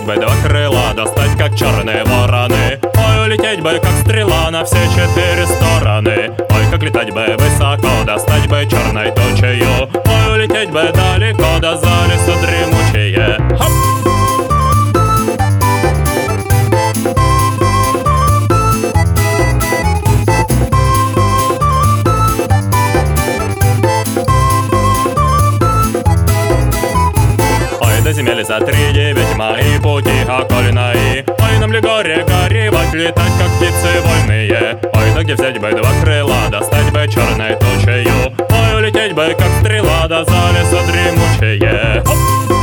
бы два крыла, достать как черные вороны. Ой, улететь бы как стрела на все четыре стороны. Ой, как летать бы высоко, достать бы черной тучею. Ой, улететь бы далеко, до за леса дремучие. Хоп! До земли за 3-9 мои пути окольные. Ой, нам ли горе горевать, летать, как птицы вольные. Ой, да где взять бы два крыла, достать бы черной тучею. Ой, улететь бы, как стрела, до за леса дремучие. Хоп!